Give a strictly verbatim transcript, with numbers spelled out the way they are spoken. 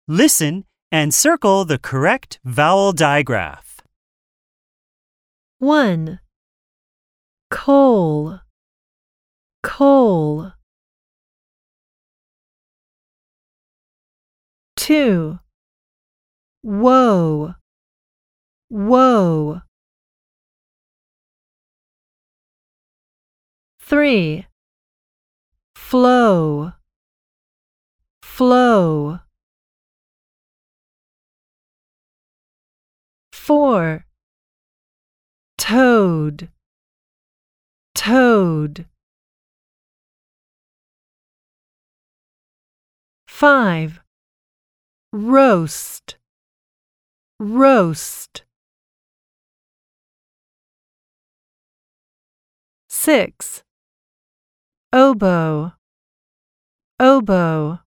Listen and circle the correct vowel digraph. one. Coal, coal. two. Woe, woe. three. Flow, flow. four. Toad, toad. five. Roast, roast. six. Oboe, oboe.